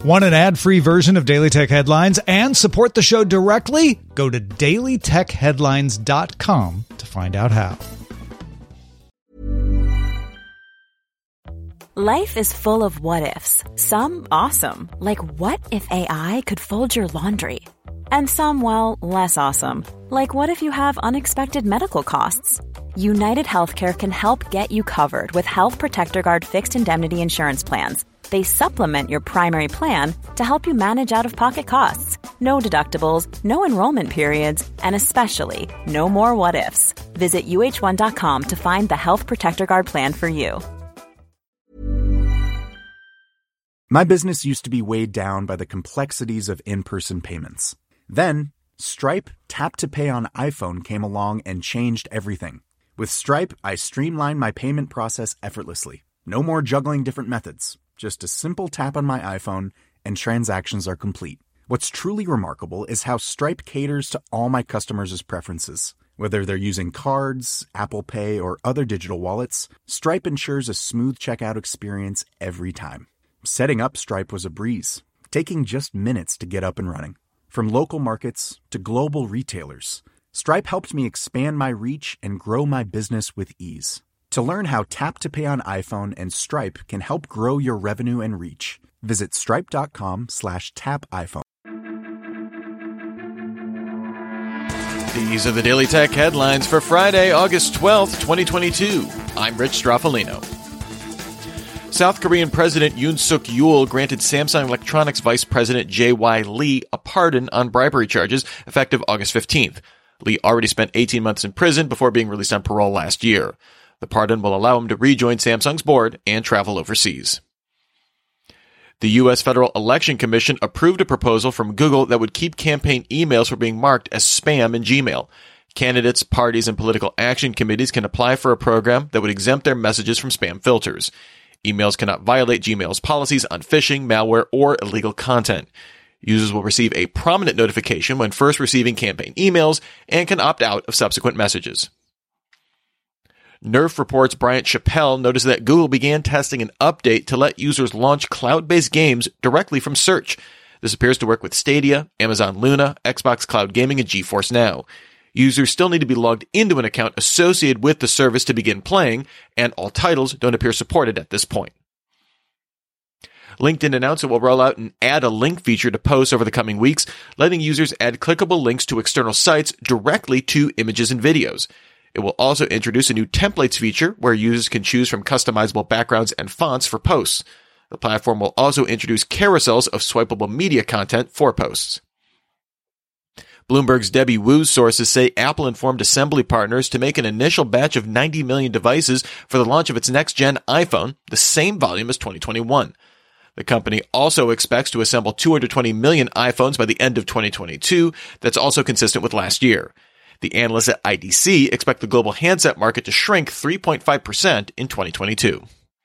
Want an ad-free version of Daily Tech Headlines and support the show directly? Go to dailytechheadlines.com to find out how. Life is full of what-ifs. Some awesome, like what if AI could fold your laundry? And some, well, less awesome, like what if you have unexpected medical costs? United Healthcare can help get you covered with Health Protector Guard fixed indemnity insurance plans. They supplement your primary plan to help you manage out-of-pocket costs. No deductibles, no enrollment periods, and especially no more what-ifs. Visit uh1.com to find the Health Protector Guard plan for you. My business used to be weighed down by the complexities of in-person payments. Then, Stripe Tap to Pay on iPhone came along and changed everything. With Stripe, I streamlined my payment process effortlessly. No more juggling different methods. Just a simple tap on my iPhone and transactions are complete. What's truly remarkable is how Stripe caters to all my customers' preferences. Whether they're using cards, Apple Pay, or other digital wallets, Stripe ensures a smooth checkout experience every time. Setting up Stripe was a breeze, taking just minutes to get up and running. From local markets to global retailers, Stripe helped me expand my reach and grow my business with ease. To learn how Tap to Pay on iPhone and Stripe can help grow your revenue and reach, visit stripe.com/tapiphone. These are the Daily Tech headlines for Friday, August 12th, 2022. I'm Rich Straffolino. South Korean President Yoon Suk-yeol granted Samsung Electronics Vice President J.Y. Lee a pardon on bribery charges effective August 15th. Lee already spent 18 months in prison before being released on parole last year. The pardon will allow him to rejoin Samsung's board and travel overseas. The U.S. Federal Election Commission approved a proposal from Google that would keep campaign emails from being marked as spam in Gmail. Candidates, parties, and political action committees can apply for a program that would exempt their messages from spam filters. Emails cannot violate Gmail's policies on phishing, malware, or illegal content. Users will receive a prominent notification when first receiving campaign emails and can opt out of subsequent messages. Nerf reports Bryant Chappell noticed that Google began testing an update to let users launch cloud-based games directly from search. This appears to work with Stadia, Amazon Luna, Xbox Cloud Gaming, and GeForce Now. Users still need to be logged into an account associated with the service to begin playing, and all titles don't appear supported at this point. LinkedIn announced it will roll out an Add a Link feature to posts over the coming weeks, letting users add clickable links to external sites directly to images and videos. It will also introduce a new templates feature where users can choose from customizable backgrounds and fonts for posts. The platform will also introduce carousels of swipeable media content for posts. Bloomberg's Debbie Wu's sources say Apple informed assembly partners to make an initial batch of 90 million devices for the launch of its next-gen iPhone, the same volume as 2021. The company also expects to assemble 220 million iPhones by the end of 2022. That's also consistent with last year. The analysts at IDC expect the global handset market to shrink 3.5% in 2022.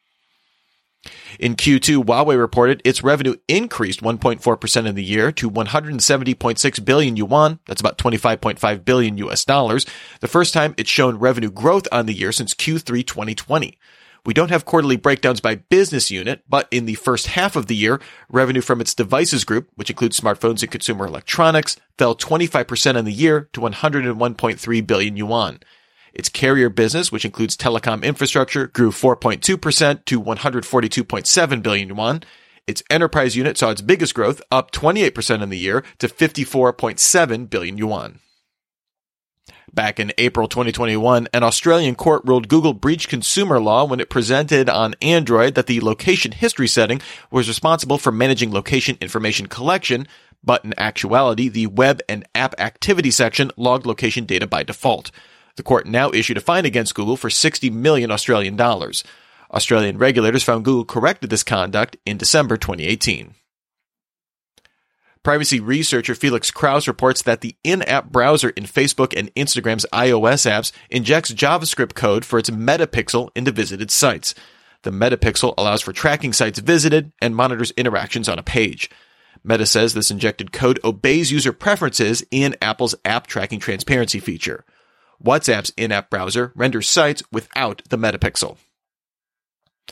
In Q2, Huawei reported its revenue increased 1.4% in the year to 170.6 billion yuan. That's about $25.5 billion US dollars. The first time it's shown revenue growth on the year since Q3 2020. We don't have quarterly breakdowns by business unit, but in the first half of the year, revenue from its devices group, which includes smartphones and consumer electronics, fell 25% in the year to 101.3 billion yuan. Its carrier business, which includes telecom infrastructure, grew 4.2% to 142.7 billion yuan. Its enterprise unit saw its biggest growth, up 28% in the year to 54.7 billion yuan. Back in April 2021, an Australian court ruled Google breached consumer law when it presented on Android that the location history setting was responsible for managing location information collection, but in actuality, the web and app activity section logged location data by default. The court now issued a fine against Google for 60 million Australian dollars. Australian regulators found Google corrected this conduct in December 2018. Privacy researcher Felix Krause reports that the in-app browser in Facebook and Instagram's iOS apps injects JavaScript code for its metapixel into visited sites. The metapixel allows for tracking sites visited and monitors interactions on a page. Meta says this injected code obeys user preferences in Apple's App Tracking Transparency feature. WhatsApp's in-app browser renders sites without the metapixel.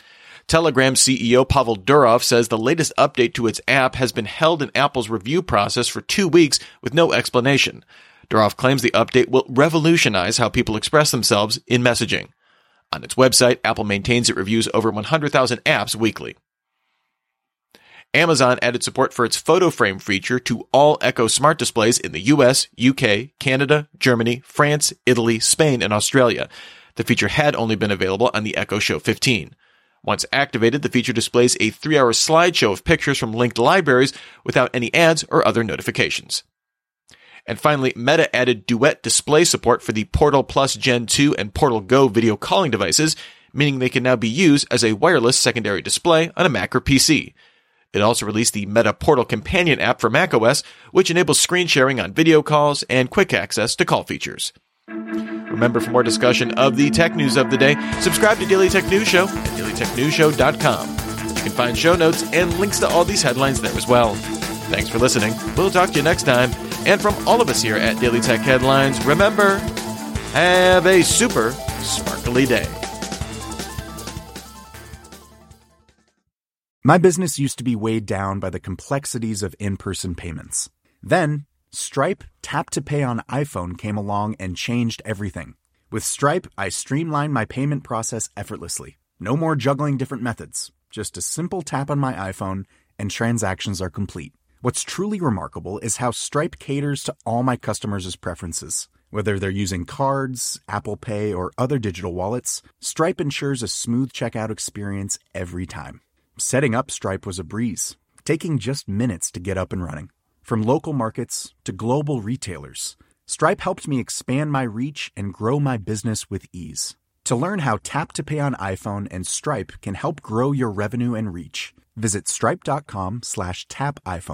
Telegram CEO Pavel Durov says the latest update to its app has been held in Apple's review process for 2 weeks with no explanation. Durov claims the update will revolutionize how people express themselves in messaging. On its website, Apple maintains it reviews over 100,000 apps weekly. Amazon added support for its photo frame feature to all Echo smart displays in the US, UK, Canada, Germany, France, Italy, Spain, and Australia. The feature had only been available on the Echo Show 15. Once activated, the feature displays a 3-hour slideshow of pictures from linked libraries without any ads or other notifications. And finally, Meta added Duet display support for the Portal Plus Gen 2 and Portal Go video calling devices, meaning they can now be used as a wireless secondary display on a Mac or PC. It also released the Meta Portal Companion app for macOS, which enables screen sharing on video calls and quick access to call features. Remember, for more discussion of the tech news of the day, subscribe to Daily Tech News Show at dailytechnewsshow.com. You can find show notes and links to all these headlines there as well. Thanks for listening. We'll talk to you next time. And from all of us here at Daily Tech Headlines, remember, have a super sparkly day. My business used to be weighed down by the complexities of in-person payments. Then, Stripe Tap to Pay on iPhone came along and changed everything. With Stripe, I streamlined my payment process effortlessly. No more juggling different methods. Just a simple tap on my iPhone and transactions are complete. What's truly remarkable is how Stripe caters to all my customers' preferences. Whether they're using cards, Apple Pay, or other digital wallets, Stripe ensures a smooth checkout experience every time. Setting up Stripe was a breeze, taking just minutes to get up and running. From local markets to global retailers, Stripe helped me expand my reach and grow my business with ease. To learn how Tap to Pay on iPhone and Stripe can help grow your revenue and reach, visit stripe.com/tapiphone.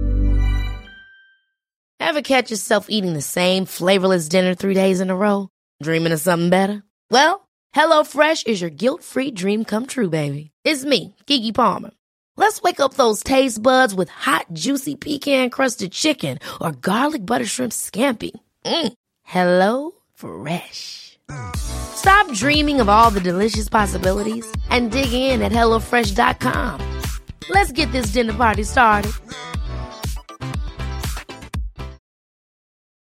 Ever catch yourself eating the same flavorless dinner 3 days in a row? Dreaming of something better? Well, HelloFresh is your guilt-free dream come true, baby. It's me, Keke Palmer. Let's wake up those taste buds with hot, juicy pecan-crusted chicken or garlic butter shrimp scampi. Hello Fresh. Stop dreaming of all the delicious possibilities and dig in at HelloFresh.com. Let's get this dinner party started.